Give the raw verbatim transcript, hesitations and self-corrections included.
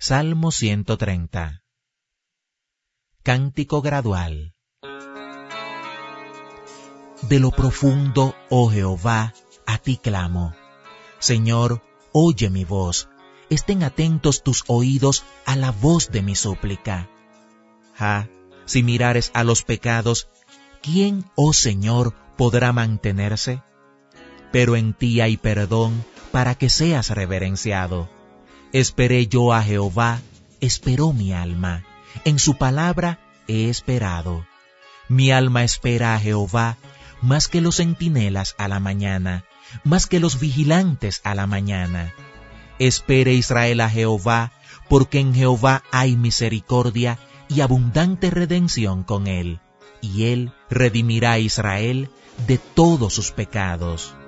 Salmo ciento treinta. Cántico gradual. De lo profundo, oh Jehová, a ti clamo. Señor, oye mi voz. Estén atentos tus oídos a la voz de mi súplica. Ah, si mirares a los pecados, ¿quién, oh Señor, podrá mantenerse? Pero en ti hay perdón para que seas reverenciado. Esperé yo a Jehová, esperó mi alma. En su palabra he esperado. Mi alma espera a Jehová, más que los centinelas a la mañana, más que los vigilantes a la mañana. Espere Israel a Jehová, porque en Jehová hay misericordia y abundante redención con él, y él redimirá a Israel de todos sus pecados.